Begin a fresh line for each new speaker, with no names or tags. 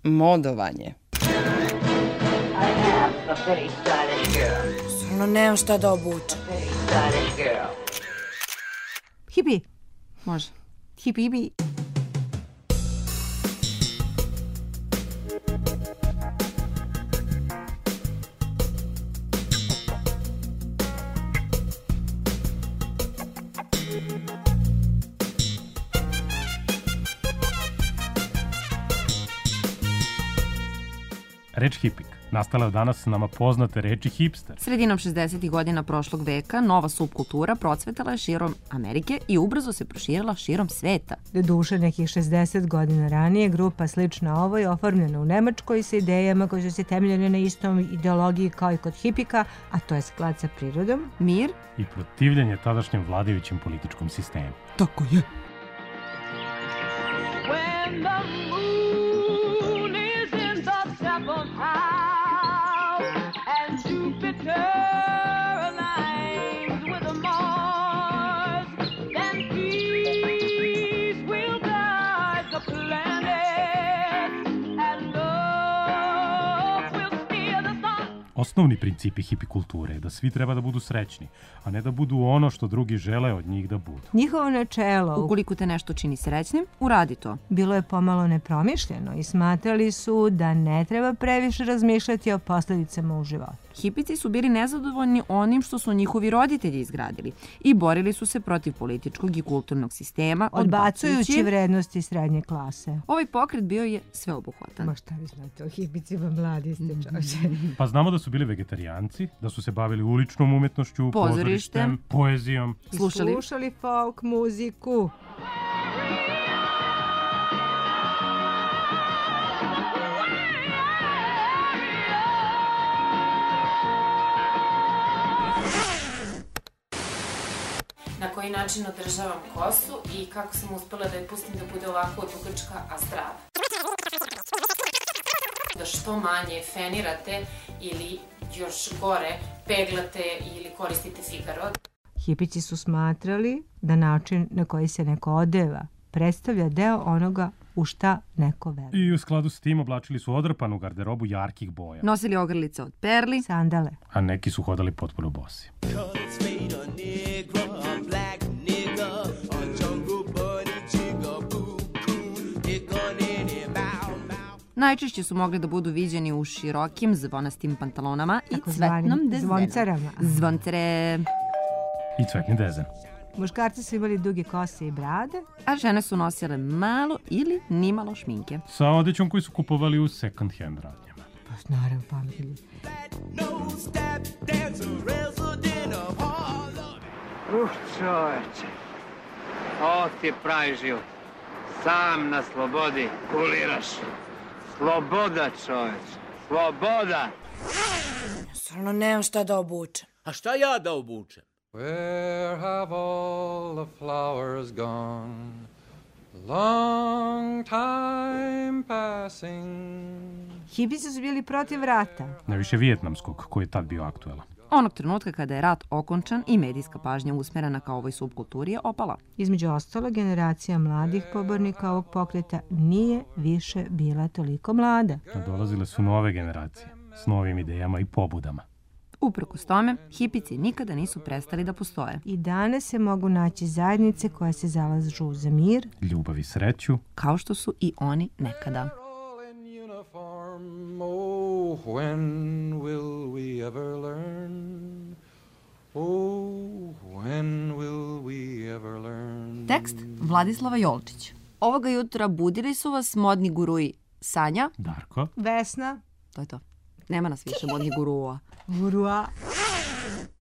Modovanje.
Stvarno nemam šta da obučem.
Hipi. Može. Hipi, hipi.
Reč hipik nastala je od danas nama poznate reči hipster.
Sredinom 60. godina prošlog veka nova subkultura procvetala je širom Amerike i ubrzo se proširila širom sveta.
Doduše, nekih 60 godina ranije grupa slična ovoj oformljena u Nemačkoj sa idejama koje su se temeljene na istom ideologiji kao i kod hipika, a to je sklad sa prirodom,
mir
i protivljenje tadašnjem vladajućem političkom sistemu.
Tako je.
When the moon is in the seventh house and Jupiter aligns with Mars, then peace will guide the planet and love will steer the sun.
Osnovni principi hipikulture je da svi treba da budu srećni, a ne da budu ono što drugi žele od njih da budu.
Njihovo načelo,
ukoliko te nešto čini srećnim, uradi to.
Bilo je pomalo nepromišljeno i smatrali su da ne treba previše razmišljati o posledicama u životu.
Hipici su bili nezadovoljni onim što su njihovi roditelji izgradili i borili su se protiv političkog i kulturnog sistema,
odbacujući vrednosti srednje klase.
Ovaj pokret bio je sveobuhvatan.
Ma šta vi znate o hipicima, mladi ste čoče.
Pa znamo da su bili vegetarijanci, da su se bavili uličnom umetnošću, pozorištem, poezijom.
Slušali folk muziku.
Na koji način održavam kosu i kako sam uspela da je pustim da bude ovako dugačka, a zdrava. Da što manje fenirate ili još gore peglate ili koristite Figaro.
Hipici su smatrali da način na koji se neko odeva predstavlja deo onoga u šta neko veruje.
I u skladu s tim oblačili su odrpanu garderobu jarkih boja.
Nosili ogrlice od perli,
sandale,
a neki su hodali potpuno bosi.
Najčešće su mogli da budu viđeni u širokim zvonastim pantalonama i cvetnom dezenom.
Zvoncerama.
Zvoncere.
I cvetni dezen.
Muškarci su imali duge kose i brade,
a žene su nosile malo ili nimalo šminke.
Sa odećom koju su kupovali u second hand radnjama.
Pa naravno pametljivi.
Čoveče, ovo ti je pravi život. Sam na slobodi kuliraš. Sloboda, čoveče. Sloboda!
Stvarno nemam šta da obučem.
A šta ja da obučem?
Where have all the flowers gone? Long time passing.
Hipici su bili protiv rata.
Najviše vijetnamskog, koji je tad bio aktuelan.
Onog trenutka kada je rat okončan i medijska pažnja usmerena ka ovoj subkulturi je opala.
Između ostalo, generacija mladih pobornika ovog pokreta nije više bila toliko mlada.
Dolazile su nove generacije s novim idejama i pobudama.
Uprkos tome, hipici nikada nisu prestali da postoje.
I danas se mogu naći zajednice koje se zalažu za mir,
ljubav i sreću,
kao što su i oni nekada.
Oh, when will we ever learn? Oh, when will we ever learn?
Tekst Vladislava Jolčić. Ovoga jutra budili su vas modni guruji Sanja,
Darko,
Vesna.
To je to. Nema nas više modnih gurua.
Gurua.